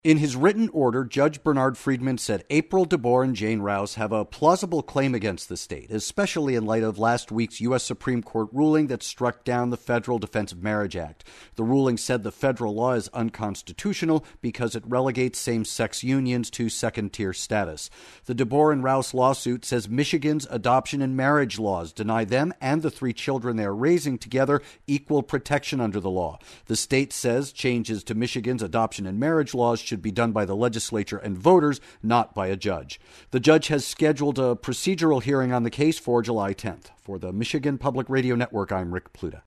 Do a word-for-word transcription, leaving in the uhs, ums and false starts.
In his written order, Judge Bernard Friedman said April DeBoer and Jane Rouse have a plausible claim against the state, especially in light of last week's U S Supreme Court ruling that struck down the Federal Defense of Marriage Act. The ruling said the federal law is unconstitutional because it relegates same-sex unions to second-tier status. The DeBoer and Rouse lawsuit says Michigan's adoption and marriage laws deny them and the three children they are raising together equal protection under the law. The state says changes to Michigan's adoption and marriage laws should be done by the legislature and voters, not by a judge. The judge has scheduled a procedural hearing on the case for July tenth. For the Michigan Public Radio Network, I'm Rick Pluta.